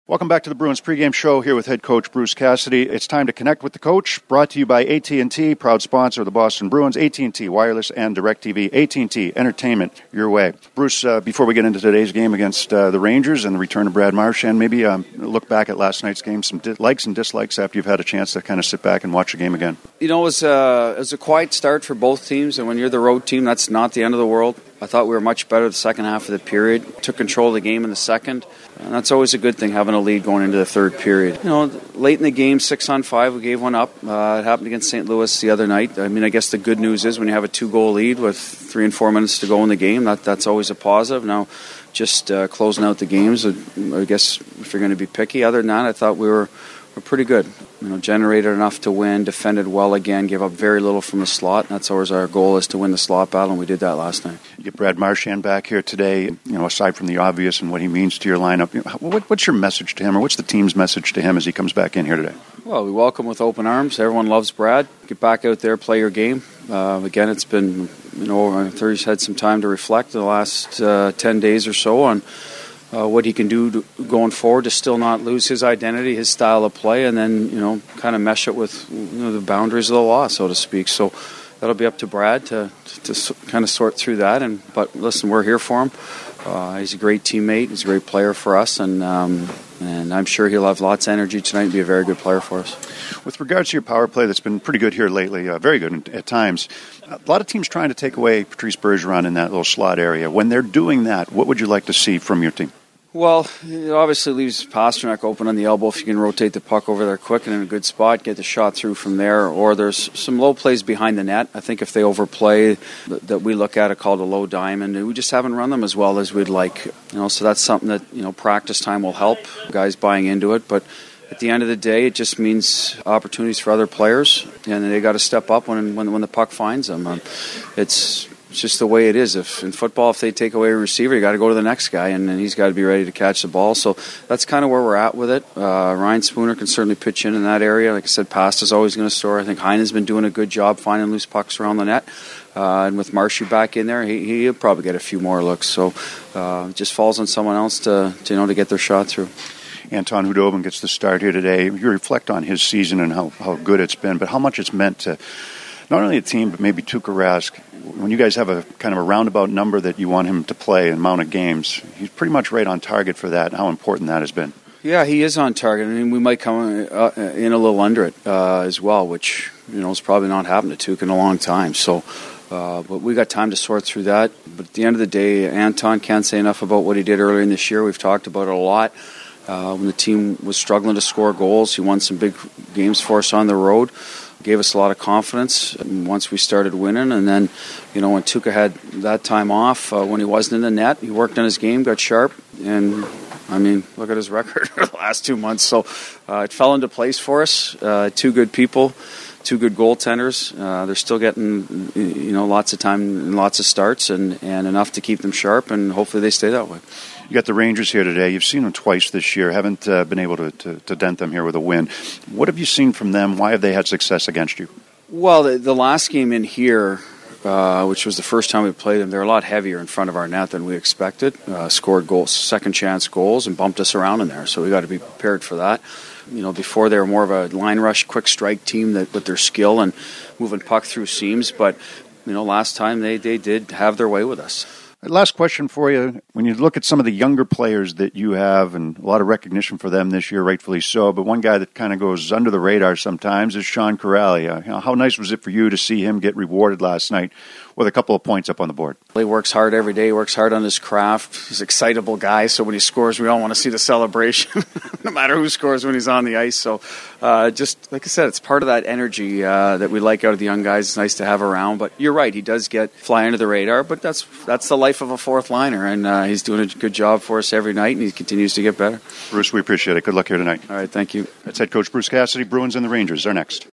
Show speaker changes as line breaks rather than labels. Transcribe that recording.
Welcome back to the Bruins pregame show here with head coach Bruce Cassidy. It's time to connect with the coach, brought to you by AT&T, proud sponsor of the Boston Bruins. AT&T Wireless and DirecTV. AT&T Entertainment your way. Bruce, before we get into today's game against the Rangers and the return of Brad Marchand, maybe look back at last night's game, some likes and dislikes after you've had a chance to kind of sit back and watch the game again.
You know, it was a quiet start for both teams, and when you're the road team, that's not the end of the world. I thought we were much better the second half of the period, took control of the game in the second, and that's always a good thing, having a lead going into the third period. You know, late in the game, 6-on-5, we gave one up. It happened against St. Louis the other night. I mean, I guess the good news is when you have a 2-goal lead with 3 and 4 minutes to go in the game, that's always a positive. Now, just closing out the games, I guess if you're going to be picky, other than that, I thought we were pretty good. You know, generated enough to win, defended well again, gave up very little from the slot. That's always our goal, is to win the slot battle, and we did that last night.
You get Brad Marchand back here today. You know, aside from the obvious and what he means to your lineup, you know, what's your message to him, or what's the team's message to him as he comes back in here today?
Well, we welcome with open arms. Everyone loves Brad. Get back out there, play your game. Again, it's been, you know, I'm sure he's had some time to reflect in the last 10 days or so on what he can do going forward to still not lose his identity, his style of play, and then, you know, kind of mesh it with, you know, the boundaries of the law, so to speak. So that'll be up to Brad to kind of sort through that. But listen, we're here for him. He's a great teammate. He's a great player for us, and I'm sure he'll have lots of energy tonight and be a very good player for us.
With regards to your power play, that's been pretty good here lately, very good at times. A lot of teams trying to take away Patrice Bergeron in that little slot area. When they're doing that, what would you like to see from your team?
Well, it obviously leaves Pasternak open on the elbow if you can rotate the puck over there quick and in a good spot, get the shot through from there. Or there's some low plays behind the net. I think if they overplay, that we look at it called a low diamond, and we just haven't run them as well as we'd like. You know, so that's something that, you know, practice time will help guys buying into it. But at the end of the day, it just means opportunities for other players, and they got to step up when the puck finds them. It's just the way it is. If in football, if they take away a receiver, you got to go to the next guy, and he's got to be ready to catch the ball. So that's kind of where we're at with it. Ryan Spooner can certainly pitch in that area. Like I said, Pasta's always going to score. I think Heinen's been doing a good job finding loose pucks around the net. And with Marshy back in there, he'll probably get a few more looks. So it just falls on someone else to get their shot through.
Anton Khudobin gets the start here today. You reflect on his season and how good it's been, but how much it's meant to not only the team, but maybe Tuukka Rask. When you guys have a kind of a roundabout number that you want him to play, an amount of games, he's pretty much right on target for that, and how important that has been. Yeah,
he is on target. I mean, we might come in a little under it as well, which, you know, has probably not happened to Tuukka in a long time. So, but we got time to sort through that. But at the end of the day, Anton can't say enough about what he did earlier in this year. We've talked about it a lot. When the team was struggling to score goals, he won some big games for us on the road. Gave us a lot of confidence once we started winning. And then, you know, when Tuukka had that time off, when he wasn't in the net, he worked on his game, got sharp, and, I mean, look at his record for the last 2 months. So it fell into place for us. 2 good people, 2 good goaltenders. They're still getting, you know, lots of time and lots of starts and enough to keep them sharp, and hopefully they stay that way.
You got the Rangers here today. You've seen them twice this year. Haven't been able to dent them here with a win. What have you seen from them? Why have they had success against you?
Well, the last game in here, which was the first time we played them, they're a lot heavier in front of our net than we expected. Scored goals, second chance goals, and bumped us around in there. So we got to be prepared for that. You know, before they were more of a line rush, quick strike team that with their skill and moving puck through seams. But, you know, last time they did have their way with us.
Last question for you. When you look at some of the younger players that you have, and a lot of recognition for them this year, rightfully so, but one guy that kind of goes under the radar sometimes is Sean Kuraly. You know, how nice was it for you to see him get rewarded last night with a couple of points up on the board?
He works hard every day, works hard on his craft. He's an excitable guy, so when he scores, we all want to see the celebration, no matter who scores when he's on the ice. So just, like I said, it's part of that energy that we like out of the young guys. It's nice to have around. But you're right, he does fly under the radar, but that's the life of a fourth liner, and he's doing a good job for us every night, and he continues to get better.
Bruce, we appreciate it. Good luck here tonight.
All right, thank you.
That's head coach Bruce Cassidy. Bruins and the Rangers are next.